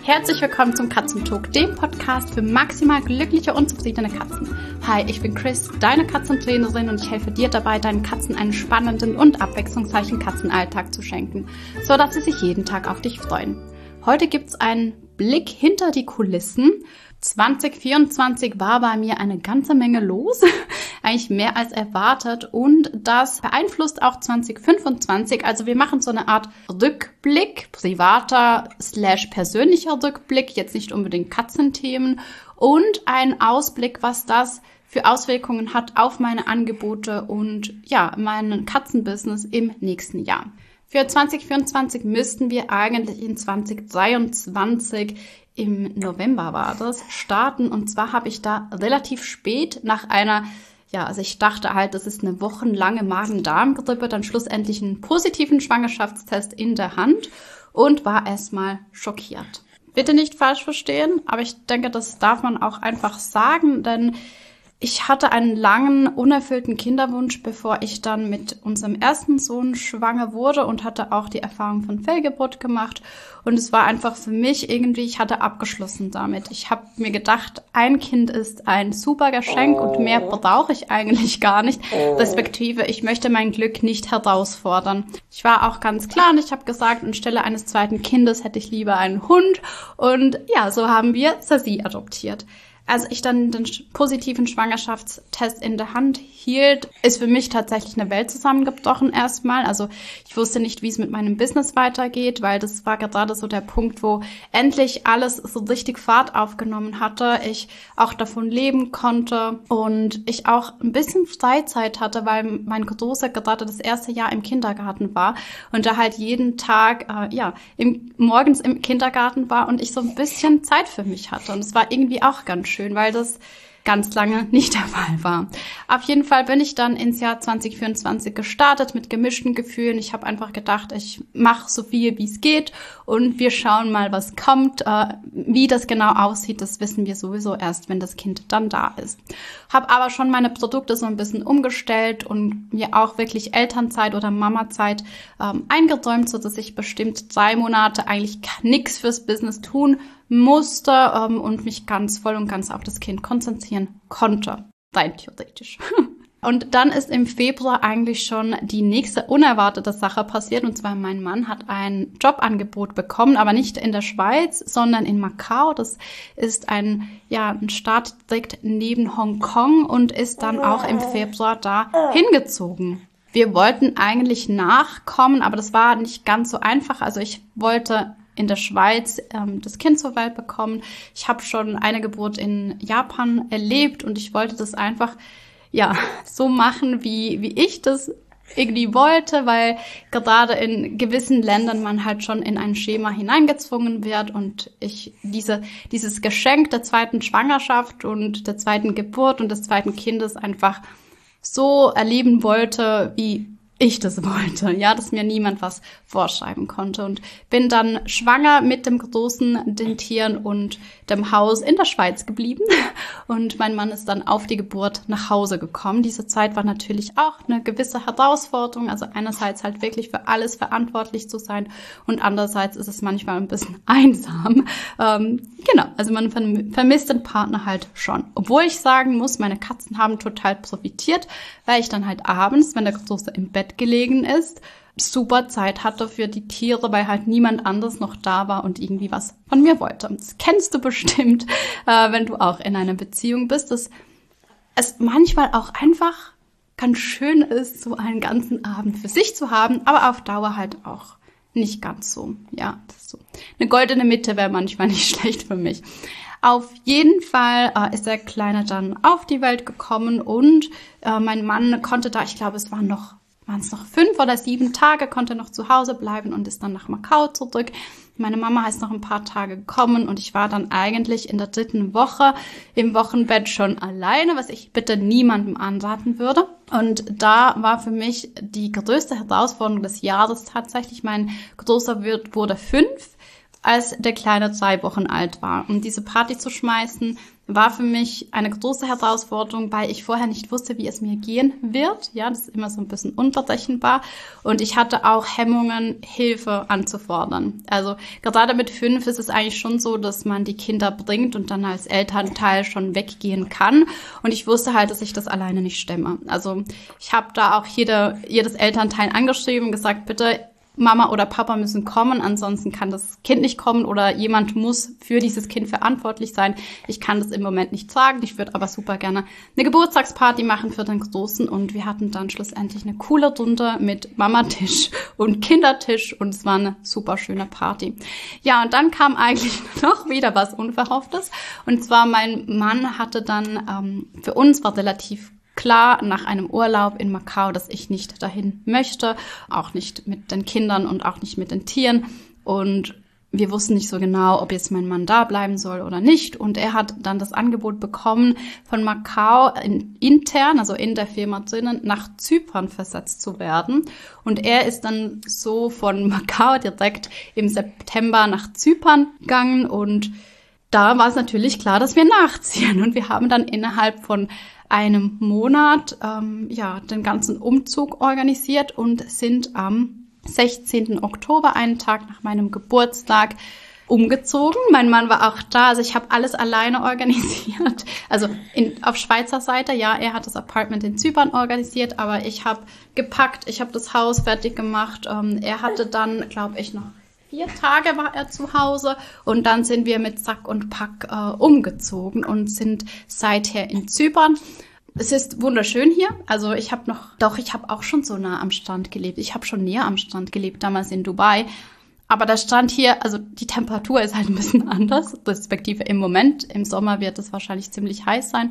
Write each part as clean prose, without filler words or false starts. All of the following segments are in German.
Herzlich willkommen zum Katzentalk, dem Podcast für maximal glückliche und zufriedene Katzen. Hi, ich bin Chris, deine Katzentrainerin und ich helfe dir dabei, deinen Katzen einen spannenden und abwechslungsreichen Katzenalltag zu schenken, sodass sie sich jeden Tag auf dich freuen. Heute gibt's einen Blick hinter die Kulissen. 2024 war bei mir eine ganze Menge los, eigentlich mehr als erwartet und das beeinflusst auch 2025. Also wir machen so eine Art Rückblick, privater / persönlicher Rückblick, jetzt nicht unbedingt Katzenthemen und ein Ausblick, was das für Auswirkungen hat auf meine Angebote und ja, mein Katzenbusiness im nächsten Jahr. Für 2024 müssten wir eigentlich in 2023 im November war das, starten. Und zwar habe ich da relativ spät nach einer, also ich dachte halt, das ist eine wochenlange Magen-Darm-Grippe, dann schlussendlich einen positiven Schwangerschaftstest in der Hand und war erstmal schockiert. Bitte nicht falsch verstehen, aber ich denke, das darf man auch einfach sagen, denn ich hatte einen langen, unerfüllten Kinderwunsch, bevor ich dann mit unserem ersten Sohn schwanger wurde und hatte auch die Erfahrung von Fehlgeburt gemacht. Und es war einfach für mich irgendwie, ich hatte abgeschlossen damit. Ich habe mir gedacht, ein Kind ist ein super Geschenk und mehr brauche ich eigentlich gar nicht. Respektive, ich möchte mein Glück nicht herausfordern. Ich war auch ganz klar und ich habe gesagt, anstelle eines zweiten Kindes hätte ich lieber einen Hund. Und ja, so haben wir Sassy adoptiert. Als ich dann den positiven Schwangerschaftstest in der Hand hielt, ist für mich tatsächlich eine Welt zusammengebrochen erstmal. Also ich wusste nicht, wie es mit meinem Business weitergeht, weil das war gerade so der Punkt, wo endlich alles so richtig Fahrt aufgenommen hatte. Ich auch davon leben konnte und ich auch ein bisschen Freizeit hatte, weil mein Großer gerade das erste Jahr im Kindergarten war und da halt jeden Tag morgens im Kindergarten war und ich so ein bisschen Zeit für mich hatte. Und es war irgendwie auch ganz schön, weil das ganz lange nicht der Fall war. Auf jeden Fall bin ich dann ins Jahr 2024 gestartet mit gemischten Gefühlen. Ich habe einfach gedacht, ich mache so viel, wie es geht und wir schauen mal, was kommt. Wie das genau aussieht, das wissen wir sowieso erst, wenn das Kind dann da ist. Habe aber schon meine Produkte so ein bisschen umgestellt und mir auch wirklich Elternzeit oder Mamazeit eingeräumt, sodass ich bestimmt 3 Monate eigentlich nichts fürs Business tun musste und mich voll und ganz auf das Kind konzentrieren konnte, rein theoretisch. Und dann ist im Februar eigentlich schon die nächste unerwartete Sache passiert, und zwar mein Mann hat ein Jobangebot bekommen, aber nicht in der Schweiz, sondern in Macau. Das ist ein Staat direkt neben Hongkong und ist dann auch im Februar da hingezogen. Wir wollten eigentlich nachkommen, aber das war nicht ganz so einfach. Also ich wollte in der Schweiz das Kind zur Welt bekommen. Ich habe schon eine Geburt in Japan erlebt und ich wollte das einfach so machen, wie ich das irgendwie wollte, weil gerade in gewissen Ländern man halt schon in ein Schema hineingezwungen wird und ich dieses Geschenk der zweiten Schwangerschaft und der zweiten Geburt und des zweiten Kindes einfach so erleben wollte, wie ich das wollte, dass mir niemand was vorschreiben konnte und bin dann schwanger mit dem Großen, den Tieren und dem Haus in der Schweiz geblieben und mein Mann ist dann auf die Geburt nach Hause gekommen. Diese Zeit war natürlich auch eine gewisse Herausforderung, also einerseits halt wirklich für alles verantwortlich zu sein und andererseits ist es manchmal ein bisschen einsam. Also man vermisst den Partner halt schon. Obwohl ich sagen muss, meine Katzen haben total profitiert, weil ich dann halt abends, wenn der Große im Bett gelegen ist, super Zeit hatte für die Tiere, weil halt niemand anderes noch da war und irgendwie was von mir wollte. Das kennst du bestimmt, wenn du auch in einer Beziehung bist, dass es manchmal auch einfach ganz schön ist, so einen ganzen Abend für sich zu haben, aber auf Dauer halt auch nicht ganz so. Ja, das ist so. Eine goldene Mitte wäre manchmal nicht schlecht für mich. Auf jeden Fall ist der Kleine dann auf die Welt gekommen und mein Mann konnte da, ich glaube, waren es noch 5 oder 7 Tage, konnte noch zu Hause bleiben und ist dann nach Macau zurück. Meine Mama ist noch ein paar Tage gekommen und ich war dann eigentlich in der 3. Woche im Wochenbett schon alleine, was ich bitte niemandem anraten würde. Und da war für mich die größte Herausforderung des Jahres tatsächlich, mein Großer wurde 5. als der Kleine 3 Wochen alt war. Und diese Party zu schmeißen, war für mich eine große Herausforderung, weil ich vorher nicht wusste, wie es mir gehen wird. Ja, das ist immer so ein bisschen unberechenbar. Und ich hatte auch Hemmungen, Hilfe anzufordern. Also gerade mit 5 ist es eigentlich schon so, dass man die Kinder bringt und dann als Elternteil schon weggehen kann. Und ich wusste halt, dass ich das alleine nicht stemme. Also ich habe da auch jedes Elternteil angeschrieben und gesagt, bitte, Mama oder Papa müssen kommen, ansonsten kann das Kind nicht kommen oder jemand muss für dieses Kind verantwortlich sein. Ich kann das im Moment nicht sagen, ich würde aber super gerne eine Geburtstagsparty machen für den Großen und wir hatten dann schlussendlich eine coole Runde mit Mamatisch und Kindertisch und es war eine super schöne Party. Ja, und dann kam eigentlich noch wieder was Unverhofftes und zwar mein Mann hatte dann, für uns war relativ klar nach einem Urlaub in Macau, dass ich nicht dahin möchte, auch nicht mit den Kindern und auch nicht mit den Tieren. Und wir wussten nicht so genau, ob jetzt mein Mann da bleiben soll oder nicht. Und er hat dann das Angebot bekommen, von Macau intern, also in der Firma drinnen, nach Zypern versetzt zu werden. Und er ist dann so von Macau direkt im September nach Zypern gegangen. Und da war es natürlich klar, dass wir nachziehen. Und wir haben dann innerhalb von einem Monat den ganzen Umzug organisiert und sind am 16. Oktober, einen Tag nach meinem Geburtstag, umgezogen. Mein Mann war auch da, also ich habe alles alleine organisiert. Also auf Schweizer Seite, ja, er hat das Apartment in Zypern organisiert, aber ich habe gepackt, ich habe das Haus fertig gemacht. Er hatte dann, glaube ich, noch 4 Tage war er zu Hause und dann sind wir mit Sack und Pack umgezogen und sind seither in Zypern. Es ist wunderschön hier. Also ich habe auch schon so nah am Strand gelebt. Ich habe schon näher am Strand gelebt, damals in Dubai. Aber der Strand hier, also die Temperatur ist halt ein bisschen anders, respektive im Moment. Im Sommer wird es wahrscheinlich ziemlich heiß sein.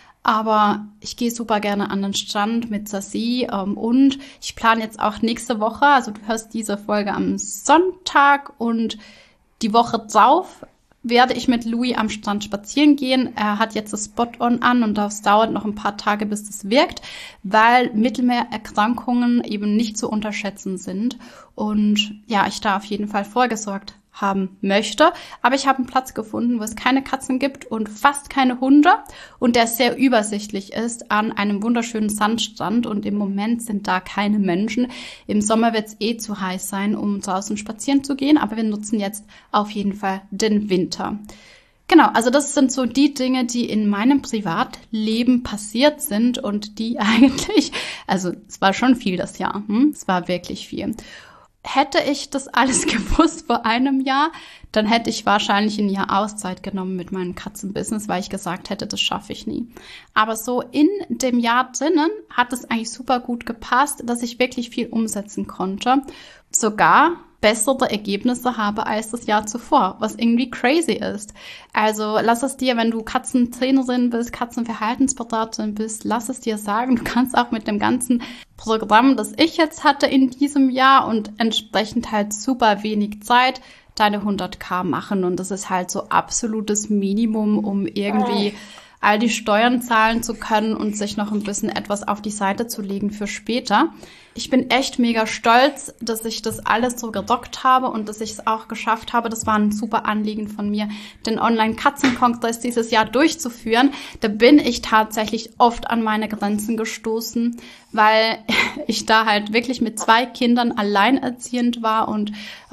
Aber ich gehe super gerne an den Strand mit Sassi und ich plane jetzt auch nächste Woche, also du hörst diese Folge am Sonntag und die Woche drauf werde ich mit Louis am Strand spazieren gehen. Er hat jetzt das Spot-on an und das dauert noch ein paar Tage, bis das wirkt, weil Mittelmeererkrankungen eben nicht zu unterschätzen sind. Und ja, ich da auf jeden Fall vorgesorgt haben möchte. Aber ich habe einen Platz gefunden, wo es keine Katzen gibt und fast keine Hunde und der sehr übersichtlich ist an einem wunderschönen Sandstrand und im Moment sind da keine Menschen. Im Sommer wird es zu heiß sein, um draußen spazieren zu gehen, aber wir nutzen jetzt auf jeden Fall den Winter. Genau, also das sind so die Dinge, die in meinem Privatleben passiert sind und die eigentlich, also es war schon viel das Jahr, es war wirklich viel. Hätte ich das alles gewusst vor einem Jahr, dann hätte ich wahrscheinlich ein Jahr Auszeit genommen mit meinem Katzenbusiness, weil ich gesagt hätte, das schaffe ich nie. Aber so in dem Jahr drinnen hat es eigentlich super gut gepasst, dass ich wirklich viel umsetzen konnte. Sogar bessere Ergebnisse habe als das Jahr zuvor, was irgendwie crazy ist. Also lass es dir, wenn du Katzentrainerin bist, Katzenverhaltensberaterin bist, lass es dir sagen, du kannst auch mit dem ganzen Programm, das ich jetzt hatte in diesem Jahr und entsprechend halt super wenig Zeit, deine 100.000 machen. Und das ist halt so absolutes Minimum, um irgendwie all die Steuern zahlen zu können und sich noch ein bisschen etwas auf die Seite zu legen für später. Ich bin echt mega stolz, dass ich das alles so gerockt habe und dass ich es auch geschafft habe. Das war ein super Anliegen von mir, den Online-Katzenkongress dieses Jahr durchzuführen. Da bin ich tatsächlich oft an meine Grenzen gestoßen, weil ich da halt wirklich mit 2 Kindern alleinerziehend war und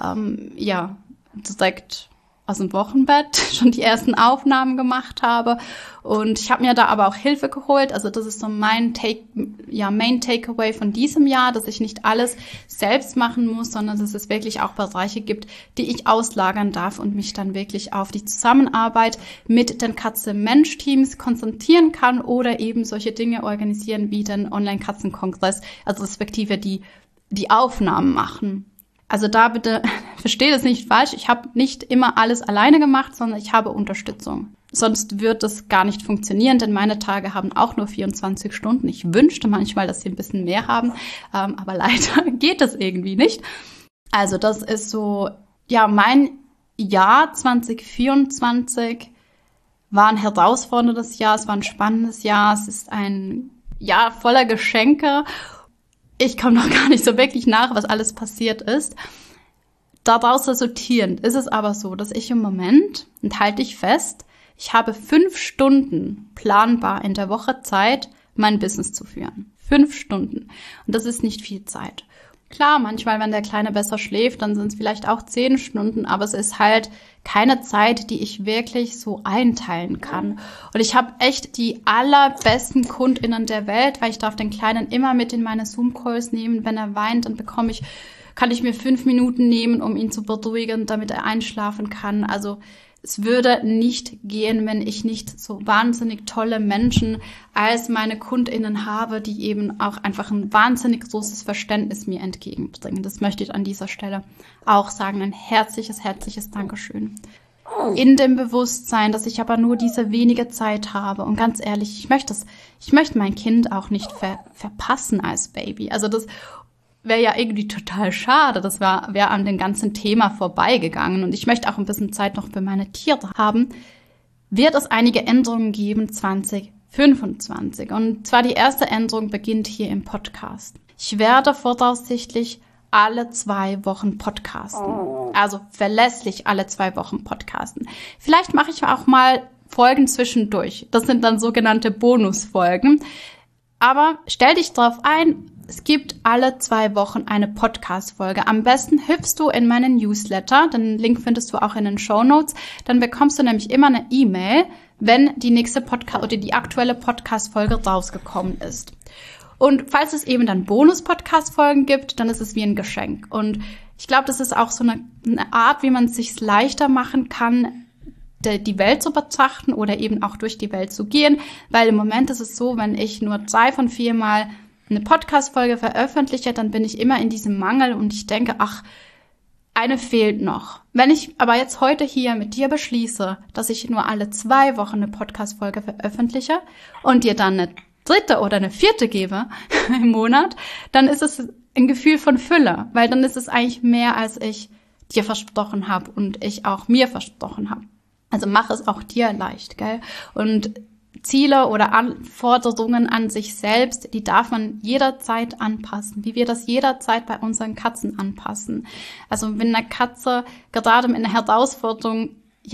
direkt aus dem Wochenbett schon die ersten Aufnahmen gemacht habe. Und ich habe mir da aber auch Hilfe geholt. Also das ist so mein Main Takeaway von diesem Jahr, dass ich nicht alles selbst machen muss, sondern dass es wirklich auch Bereiche gibt, die ich auslagern darf und mich dann wirklich auf die Zusammenarbeit mit den Katze-Mensch-Teams konzentrieren kann oder eben solche Dinge organisieren wie den Online-Katzenkongress, also respektive die Aufnahmen machen. Also da bitte, verstehe das nicht falsch, ich habe nicht immer alles alleine gemacht, sondern ich habe Unterstützung. Sonst wird das gar nicht funktionieren, denn meine Tage haben auch nur 24 Stunden. Ich wünschte manchmal, dass sie ein bisschen mehr haben, aber leider geht das irgendwie nicht. Also das ist so, ja, mein Jahr 2024 war ein herausforderndes Jahr, es war ein spannendes Jahr, es ist ein Jahr voller Geschenke. Ich komme noch gar nicht so wirklich nach, was alles passiert ist. Daraus resultierend ist es aber so, dass ich im Moment, und halte ich fest, ich habe 5 Stunden planbar in der Woche Zeit, mein Business zu führen. 5 Stunden. Und das ist nicht viel Zeit. Klar, manchmal, wenn der Kleine besser schläft, dann sind es vielleicht auch 10 Stunden, aber es ist halt keine Zeit, die ich wirklich so einteilen kann. Und ich habe echt die allerbesten KundInnen der Welt, weil ich darf den Kleinen immer mit in meine Zoom-Calls nehmen. Wenn er weint, dann kann ich mir 5 Minuten nehmen, um ihn zu beruhigen, damit er einschlafen kann. Also es würde nicht gehen, wenn ich nicht so wahnsinnig tolle Menschen als meine KundInnen habe, die eben auch einfach ein wahnsinnig großes Verständnis mir entgegenbringen. Das möchte ich an dieser Stelle auch sagen. Ein herzliches Dankeschön. In dem Bewusstsein, dass ich aber nur diese wenige Zeit habe. Und ganz ehrlich, ich möchte mein Kind auch nicht verpassen als Baby. Also das wäre ja irgendwie total schade. Das wäre an dem ganzen Thema vorbeigegangen. Und ich möchte auch ein bisschen Zeit noch für meine Tiere haben. Wird es einige Änderungen geben 2025. Und zwar die erste Änderung beginnt hier im Podcast. Ich werde voraussichtlich alle 2 Wochen podcasten. Also verlässlich alle 2 Wochen podcasten. Vielleicht mache ich auch mal Folgen zwischendurch. Das sind dann sogenannte Bonusfolgen. Aber stell dich drauf ein, es gibt alle 2 Wochen eine Podcast-Folge. Am besten hüpfst du in meinen Newsletter. Den Link findest du auch in den Shownotes. Dann bekommst du nämlich immer eine E-Mail, wenn die nächste Podcast oder die aktuelle Podcast-Folge rausgekommen ist. Und falls es eben dann Bonus-Podcast-Folgen gibt, dann ist es wie ein Geschenk. Und ich glaube, das ist auch so eine Art, wie man es sich leichter machen kann, die Welt zu betrachten oder eben auch durch die Welt zu gehen. Weil im Moment ist es so, wenn ich nur 3 von 4 Mal eine Podcast-Folge veröffentliche, dann bin ich immer in diesem Mangel und ich denke, ach, eine fehlt noch. Wenn ich aber jetzt heute hier mit dir beschließe, dass ich nur alle 2 Wochen eine Podcast-Folge veröffentliche und dir dann eine 3. oder eine 4. gebe im Monat, dann ist es ein Gefühl von Fülle, weil dann ist es eigentlich mehr, als ich dir versprochen habe und ich auch mir versprochen habe. Also mach es auch dir leicht, gell? Und Ziele oder Anforderungen an sich selbst, die darf man jederzeit anpassen, wie wir das jederzeit bei unseren Katzen anpassen. Also wenn eine Katze gerade mit einer Herausforderung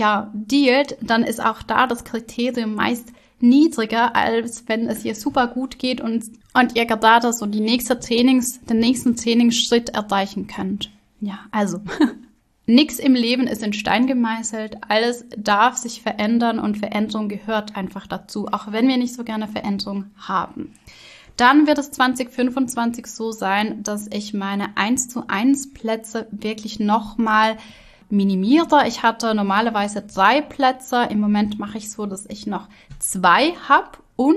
dealt, dann ist auch da das Kriterium meist niedriger, als wenn es ihr super gut geht und ihr gerade so den nächsten Trainingsschritt erreichen könnt. Ja, also Nix im Leben ist in Stein gemeißelt, alles darf sich verändern und Veränderung gehört einfach dazu, auch wenn wir nicht so gerne Veränderung haben. Dann wird es 2025 so sein, dass ich meine 1:1 Plätze wirklich nochmal minimiere. Ich hatte normalerweise 3 Plätze, im Moment mache ich so, dass ich noch 2 habe und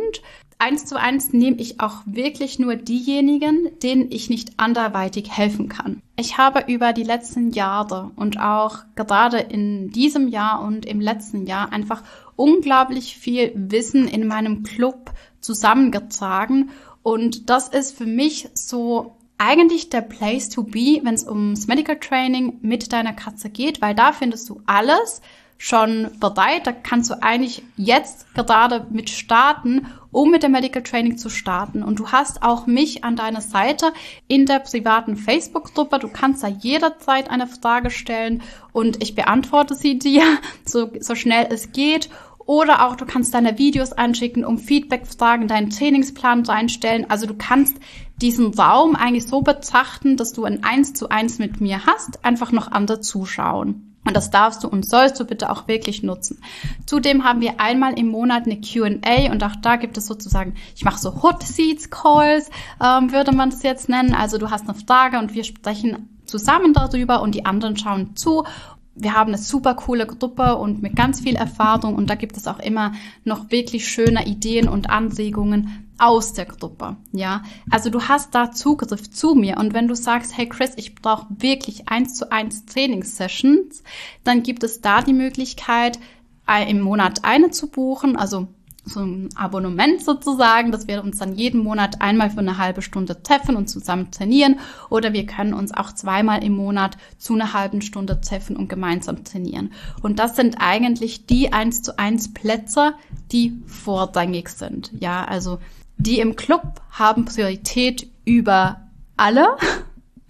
1:1 nehme ich auch wirklich nur diejenigen, denen ich nicht anderweitig helfen kann. Ich habe über die letzten Jahre und auch gerade in diesem Jahr und im letzten Jahr einfach unglaublich viel Wissen in meinem Club zusammengetragen und das ist für mich so eigentlich der Place to be, wenn es ums Medical Training mit deiner Katze geht, weil da findest du alles schon bereit. Da kannst du eigentlich jetzt gerade mit starten, um mit dem Medical Training zu starten. Und du hast auch mich an deiner Seite in der privaten Facebook-Gruppe. Du kannst da jederzeit eine Frage stellen und ich beantworte sie dir, so schnell es geht. Oder auch du kannst deine Videos anschicken, um Feedback-Fragen, deinen Trainingsplan reinstellen. Also du kannst diesen Raum eigentlich so betrachten, dass du ein 1:1 mit mir hast, einfach noch andere zuschauen. Und das darfst du und sollst du bitte auch wirklich nutzen. Zudem haben wir einmal im Monat eine Q&A und auch da gibt es sozusagen, ich mache so Hot Seats Calls, würde man das jetzt nennen. Also du hast eine Frage und wir sprechen zusammen darüber und die anderen schauen zu. Wir haben eine super coole Gruppe und mit ganz viel Erfahrung und da gibt es auch immer noch wirklich schöne Ideen und Anregungen aus der Gruppe, ja. Also du hast da Zugriff zu mir und wenn du sagst, hey Chris, ich brauche wirklich 1:1 Trainingssessions, dann gibt es da die Möglichkeit, im Monat eine zu buchen, also so ein Abonnement sozusagen, dass wir uns dann jeden Monat einmal für eine halbe Stunde treffen und zusammen trainieren oder wir können uns auch 2-mal im Monat zu einer halben Stunde treffen und gemeinsam trainieren. Und das sind eigentlich die 1:1 Plätze, die vorrangig sind. Ja, also die im Club haben Priorität über alle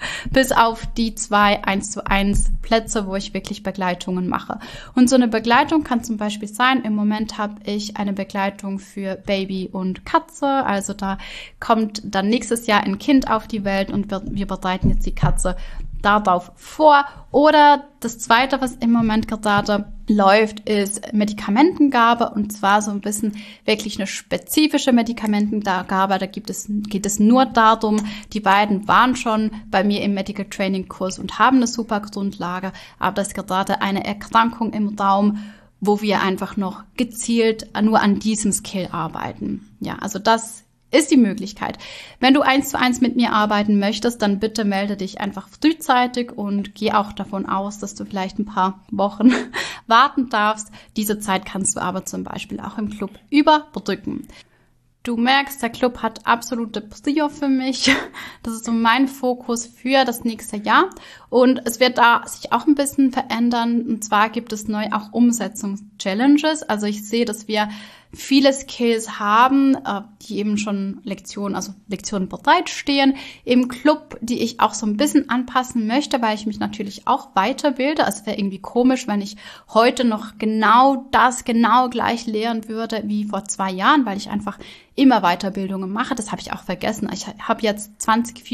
Bis auf die 2 1:1 Plätze, wo ich wirklich Begleitungen mache. Und so eine Begleitung kann zum Beispiel sein, im Moment habe ich eine Begleitung für Baby und Katze. Also da kommt dann nächstes Jahr ein Kind auf die Welt und wir bereiten jetzt die Katze darauf vor. Oder das Zweite, was im Moment gerade läuft, ist Medikamentengabe, und zwar so ein bisschen wirklich eine spezifische Medikamentengabe. Da geht es nur darum, die beiden waren schon bei mir im Medical Training Kurs und haben eine super Grundlage, aber das ist gerade eine Erkrankung im Raum, wo wir einfach noch gezielt nur an diesem Skill arbeiten. Ja, also das ist die Möglichkeit. Wenn du 1:1 mit mir arbeiten möchtest, dann bitte melde dich einfach frühzeitig und geh auch davon aus, dass du vielleicht ein paar Wochen warten darfst. Diese Zeit kannst du aber zum Beispiel auch im Club überbrücken. Du merkst, der Club hat absolute Prio für mich. Das ist so mein Fokus für das nächste Jahr. Und es wird da sich auch ein bisschen verändern. Und zwar gibt es neu auch Umsetzungs-Challenges. Also ich sehe, dass wir viele Skills haben, die eben schon Lektionen bereitstehen im Club, die ich auch so ein bisschen anpassen möchte, weil ich mich natürlich auch weiterbilde. Es wäre irgendwie komisch, wenn ich heute noch genau gleich lehren würde wie vor 2 Jahren, weil ich einfach immer Weiterbildungen mache. Das habe ich auch vergessen. Ich habe jetzt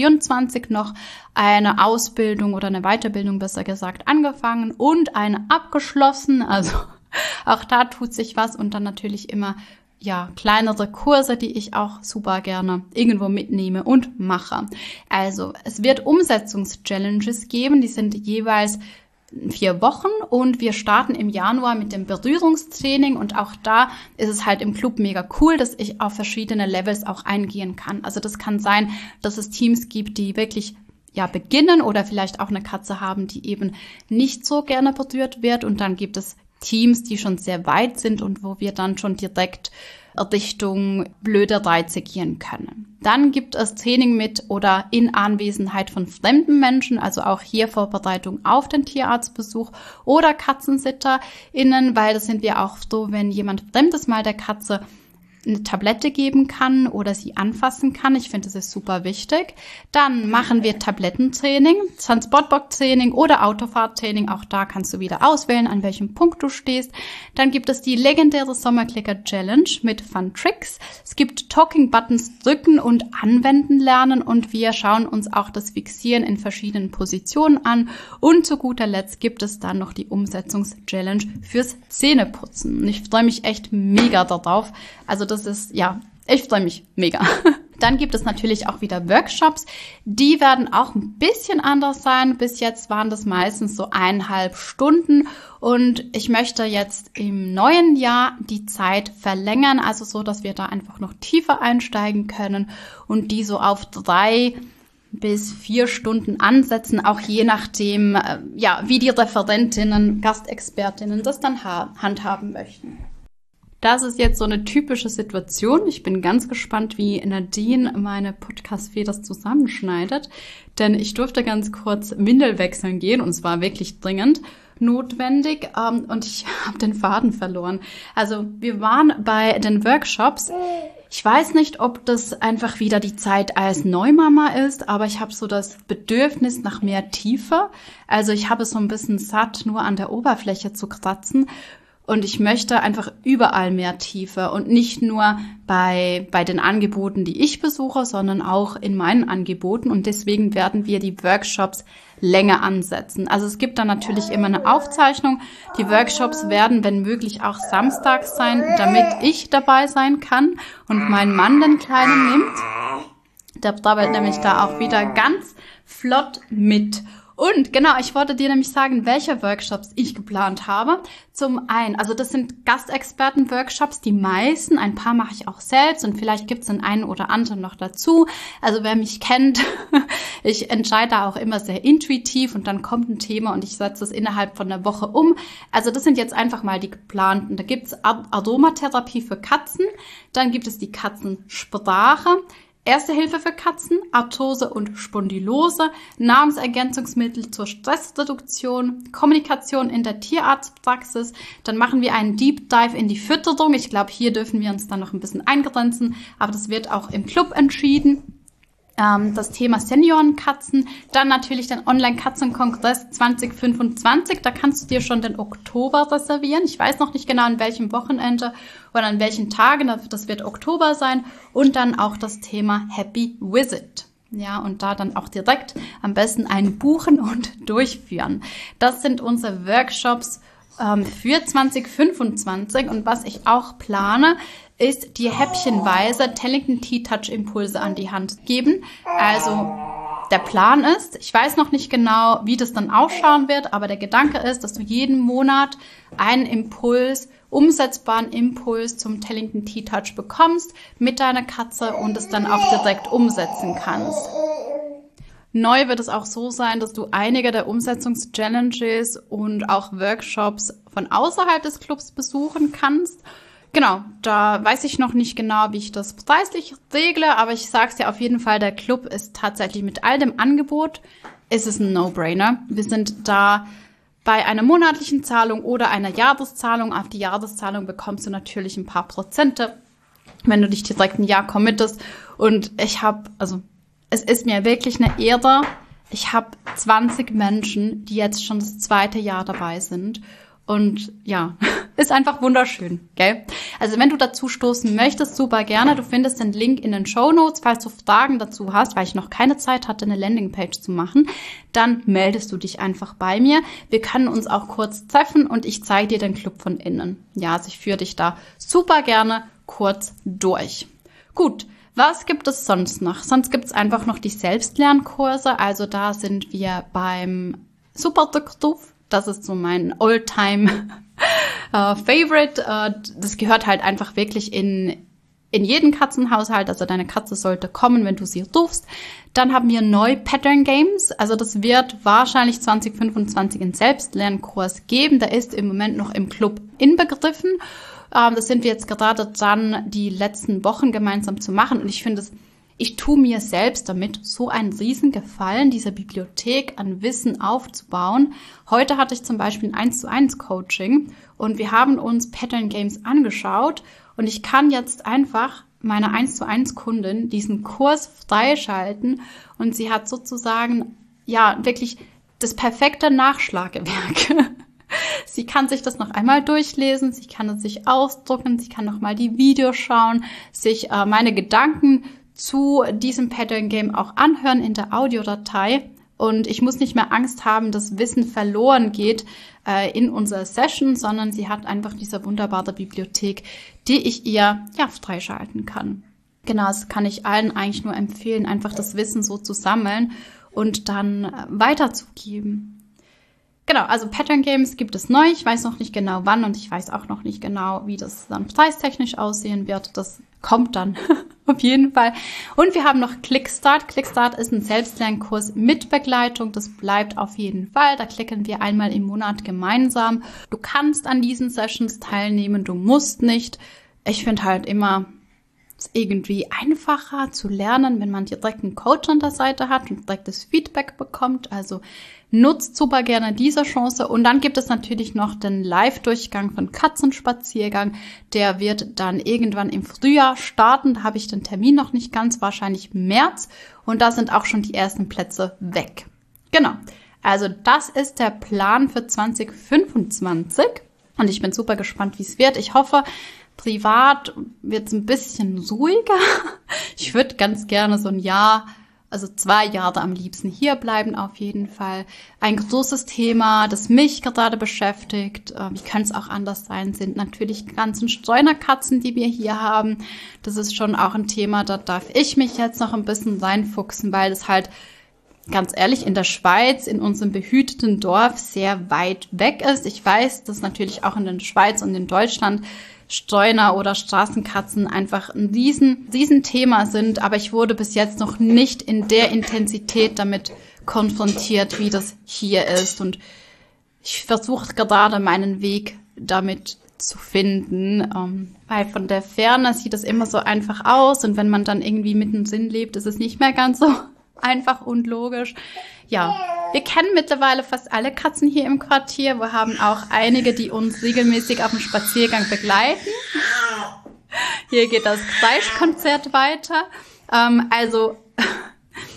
2024 noch eine Ausbildung oder eine Weiterbildung, besser gesagt, angefangen und eine abgeschlossen. Also auch da tut sich was, und dann natürlich immer kleinere Kurse, die ich auch super gerne irgendwo mitnehme und mache. Also es wird Umsetzungs-Challenges geben, die sind jeweils 4 Wochen, und wir starten im Januar mit dem Berührungstraining, und auch da ist es halt im Club mega cool, dass ich auf verschiedene Levels auch eingehen kann. Also das kann sein, dass es Teams gibt, die wirklich beginnen oder vielleicht auch eine Katze haben, die eben nicht so gerne berührt wird, und dann gibt es Teams, die schon sehr weit sind und wo wir dann schon direkt Richtung blöde Reize gehen können. Dann gibt es Training mit oder in Anwesenheit von fremden Menschen, also auch hier Vorbereitung auf den Tierarztbesuch oder KatzensitterInnen, weil das sind wir auch so, wenn jemand Fremdes mal der Katze eine Tablette geben kann oder sie anfassen kann. Ich finde, das ist super wichtig. Dann machen wir Tablettentraining, Transportbox-Training oder Autofahrttraining. Auch da kannst du wieder auswählen, an welchem Punkt du stehst. Dann gibt es die legendäre Sommerklicker-Challenge mit Fun Tricks. Es gibt Talking Buttons drücken und anwenden lernen, und wir schauen uns auch das Fixieren in verschiedenen Positionen an. Und zu guter Letzt gibt es dann noch die Umsetzungs-Challenge fürs Zähneputzen. Und ich freue mich echt mega darauf. Also das ist, ich freue mich mega. Dann gibt es natürlich auch wieder Workshops. Die werden auch ein bisschen anders sein. Bis jetzt waren das meistens so 1,5 Stunden. Und ich möchte jetzt im neuen Jahr die Zeit verlängern. Also so, dass wir da einfach noch tiefer einsteigen können und die so auf 3 bis 4 Stunden ansetzen. Auch je nachdem, wie die Referentinnen, Gastexpertinnen das dann handhaben möchten. Das ist jetzt so eine typische Situation. Ich bin ganz gespannt, wie Nadine meine Podcast-Feders zusammenschneidet, denn ich durfte ganz kurz Windel wechseln gehen, und zwar wirklich dringend notwendig, und ich habe den Faden verloren. Also wir waren bei den Workshops. Ich weiß nicht, ob das einfach wieder die Zeit als Neumama ist, aber ich habe so das Bedürfnis nach mehr Tiefe. Also ich habe es so ein bisschen satt, nur an der Oberfläche zu kratzen. Und ich möchte einfach überall mehr Tiefe und nicht nur bei den Angeboten, die ich besuche, sondern auch in meinen Angeboten. Und deswegen werden wir die Workshops länger ansetzen. Also es gibt dann natürlich immer eine Aufzeichnung. Die Workshops werden, wenn möglich, auch samstags sein, damit ich dabei sein kann und mein Mann den Kleinen nimmt. Der arbeitet nämlich da auch wieder ganz flott mit. Und genau, ich wollte dir nämlich sagen, welche Workshops ich geplant habe. Zum einen, also das sind Gastexperten-Workshops, die meisten, ein paar mache ich auch selbst und vielleicht gibt es den einen oder anderen noch dazu. Also wer mich kennt, ich entscheide auch immer sehr intuitiv und dann kommt ein Thema und ich setze es innerhalb von einer Woche um. Also das sind jetzt einfach mal die geplanten. Da gibt es Aromatherapie für Katzen, dann gibt es die Katzensprache, Erste Hilfe für Katzen, Arthrose und Spondylose, Nahrungsergänzungsmittel zur Stressreduktion, Kommunikation in der Tierarztpraxis. Dann machen wir einen Deep Dive in die Fütterung. Ich glaube, hier dürfen wir uns dann noch ein bisschen eingrenzen, aber das wird auch im Club entschieden. das Thema Seniorenkatzen, dann natürlich den Online-Katzenkongress 2025, da kannst du dir schon den Oktober reservieren. Ich weiß noch nicht genau, an welchem Wochenende oder an welchen Tagen, das wird Oktober sein. Und dann auch das Thema Happy Visit. Ja, und da dann auch direkt am besten einen buchen und durchführen. Das sind unsere Workshops für 2025 und was ich auch plane, ist dir häppchenweise Tellington T-Touch Impulse an die Hand geben. Also der Plan ist, ich weiß noch nicht genau, wie das dann ausschauen wird, aber der Gedanke ist, dass du jeden Monat einen Impuls, umsetzbaren Impuls zum Tellington T-Touch bekommst mit deiner Katze und es dann auch direkt umsetzen kannst. Neu wird es auch so sein, dass du einige der Umsetzungs-Challenges und auch Workshops von außerhalb des Clubs besuchen kannst. Genau, da weiß ich noch nicht genau, wie ich das preislich regle, aber ich sag's dir auf jeden Fall, der Club ist tatsächlich mit all dem Angebot, ist es ein No-Brainer. Wir sind da bei einer monatlichen Zahlung oder einer Jahreszahlung. Auf die Jahreszahlung bekommst du natürlich ein paar Prozente, wenn du dich direkt ein Jahr committest. Und es ist mir wirklich eine Ehre. Ich habe 20 Menschen, die jetzt schon das 2. Jahr dabei sind. Und ja, ist einfach wunderschön, gell? Also wenn du dazu stoßen möchtest, super gerne. Du findest den Link in den Shownotes. Falls du Fragen dazu hast, weil ich noch keine Zeit hatte, eine Landingpage zu machen, dann meldest du dich einfach bei mir. Wir können uns auch kurz treffen und ich zeige dir den Club von innen. Ja, also ich führe dich da super gerne kurz durch. Gut. Was gibt es sonst noch? Sonst gibt es einfach noch die Selbstlernkurse. Also da sind wir beim Superrückruf. Das ist so mein All-Time Favorite. Das gehört halt einfach wirklich in jeden Katzenhaushalt. Also deine Katze sollte kommen, wenn du sie rufst. Dann haben wir neu Pattern Games. Also das wird wahrscheinlich 2025 einen Selbstlernkurs geben. Der ist im Moment noch im Club inbegriffen. Das sind wir jetzt gerade dran, die letzten Wochen gemeinsam zu machen. Und ich finde ich tue mir selbst damit so einen Riesengefallen, diese Bibliothek an Wissen aufzubauen. Heute hatte ich zum Beispiel ein 1:1 Coaching und wir haben uns Pattern Games angeschaut und ich kann jetzt einfach meiner 1:1 Kundin diesen Kurs freischalten und sie hat sozusagen, ja, wirklich das perfekte Nachschlagewerk. Sie kann sich das noch einmal durchlesen, sie kann es sich ausdrucken, sie kann noch mal die Videos schauen, sich meine Gedanken zu diesem Pattern Game auch anhören in der Audiodatei. Und ich muss nicht mehr Angst haben, dass Wissen verloren geht in unserer Session, sondern sie hat einfach diese wunderbare Bibliothek, die ich ihr freischalten kann. Genau, das kann ich allen eigentlich nur empfehlen, einfach das Wissen so zu sammeln und dann weiterzugeben. Genau, also Pattern Games gibt es neu. Ich weiß noch nicht genau wann und ich weiß auch noch nicht genau, wie das dann preistechnisch aussehen wird. Das kommt dann auf jeden Fall. Und wir haben noch Clickstart. Clickstart ist ein Selbstlernkurs mit Begleitung. Das bleibt auf jeden Fall. Da klicken wir einmal im Monat gemeinsam. Du kannst an diesen Sessions teilnehmen, du musst nicht. Ich finde halt immer es irgendwie einfacher zu lernen, wenn man direkt einen Coach an der Seite hat und direkt das Feedback bekommt. Also nutzt super gerne diese Chance. Und dann gibt es natürlich noch den Live-Durchgang von Katzenspaziergang. Der wird dann irgendwann im Frühjahr starten. Da habe ich den Termin noch nicht ganz, wahrscheinlich März. Und da sind auch schon die ersten Plätze weg. Genau. Also das ist der Plan für 2025. Und ich bin super gespannt, wie es wird. Ich hoffe, privat wird es ein bisschen ruhiger. Ich würde ganz gerne so ein Jahr, also 2 Jahre am liebsten hier bleiben auf jeden Fall. Ein großes Thema, das mich gerade beschäftigt, wie könnte es auch anders sein, sind natürlich die ganzen Streunerkatzen, die wir hier haben. Das ist schon auch ein Thema, da darf ich mich jetzt noch ein bisschen reinfuchsen, weil es halt ganz ehrlich in der Schweiz, in unserem behüteten Dorf sehr weit weg ist. Ich weiß, dass natürlich auch in der Schweiz und in Deutschland Streuner oder Straßenkatzen einfach ein Riesenthema sind, aber ich wurde bis jetzt noch nicht in der Intensität damit konfrontiert, wie das hier ist. Und ich versuche gerade meinen Weg damit zu finden, weil von der Ferne sieht das immer so einfach aus und wenn man dann irgendwie mittendrin lebt, ist es nicht mehr ganz so einfach und logisch. Ja, wir kennen mittlerweile fast alle Katzen hier im Quartier. Wir haben auch einige, die uns regelmäßig auf dem Spaziergang begleiten. Hier geht das Kreischkonzert weiter. Also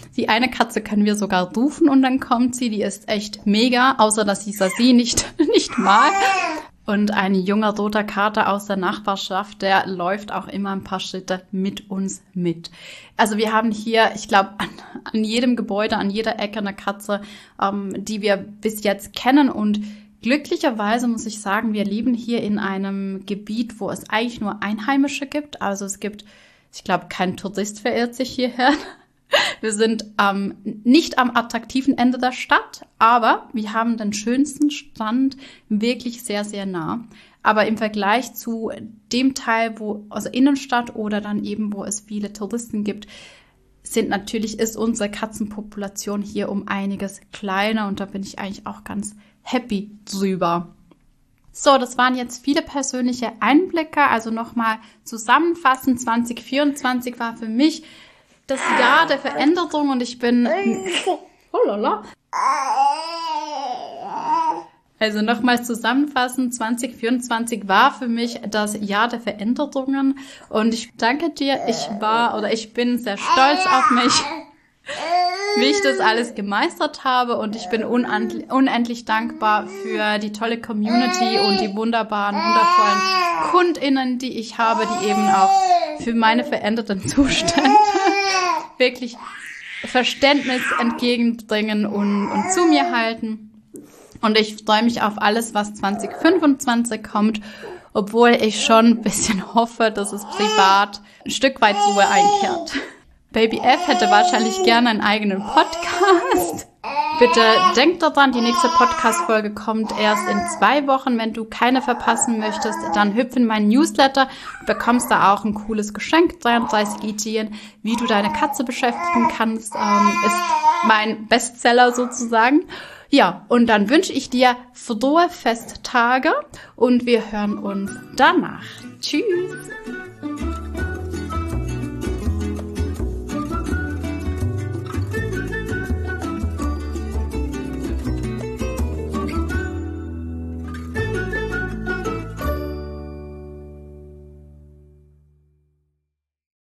Die eine Katze können wir sogar rufen und dann kommt sie. Die ist echt mega, außer dass sie nicht mag. Und ein junger roter Kater aus der Nachbarschaft, der läuft auch immer ein paar Schritte mit uns mit. Also wir haben hier, ich glaube, an jedem Gebäude, an jeder Ecke eine Katze, die wir bis jetzt kennen. Und glücklicherweise muss ich sagen, wir leben hier in einem Gebiet, wo es eigentlich nur Einheimische gibt. Also es gibt, ich glaube, kein Tourist verirrt sich hierher. Wir sind nicht am attraktiven Ende der Stadt, aber wir haben den schönsten Strand wirklich sehr, sehr nah. Aber im Vergleich zu dem Teil, also Innenstadt oder dann eben, wo es viele Touristen gibt, ist unsere Katzenpopulation hier um einiges kleiner und da bin ich eigentlich auch ganz happy drüber. So, das waren jetzt viele persönliche Einblicke. Also nochmal zusammenfassend, 2024 war für mich das Jahr der Veränderung und ich bin... Also nochmal zusammenfassend, 2024 war für mich das Jahr der Veränderungen und ich danke dir, ich bin sehr stolz auf mich, wie ich das alles gemeistert habe und ich bin unendlich dankbar für die tolle Community und die wundervollen KundInnen, die ich habe, die eben auch für meine veränderten Zustände wirklich Verständnis entgegenbringen und zu mir halten. Und ich freue mich auf alles, was 2025 kommt, obwohl ich schon ein bisschen hoffe, dass es privat ein Stück weit Ruhe einkehrt. Baby F hätte wahrscheinlich gerne einen eigenen Podcast. Bitte denk daran, die nächste Podcast-Folge kommt erst in 2 Wochen. Wenn du keine verpassen möchtest, dann hüpf in meinen Newsletter. Du bekommst da auch ein cooles Geschenk, 33 Ideen, wie du deine Katze beschäftigen kannst. Ist mein Bestseller sozusagen. Ja, und dann wünsche ich dir frohe Festtage und wir hören uns danach. Tschüss!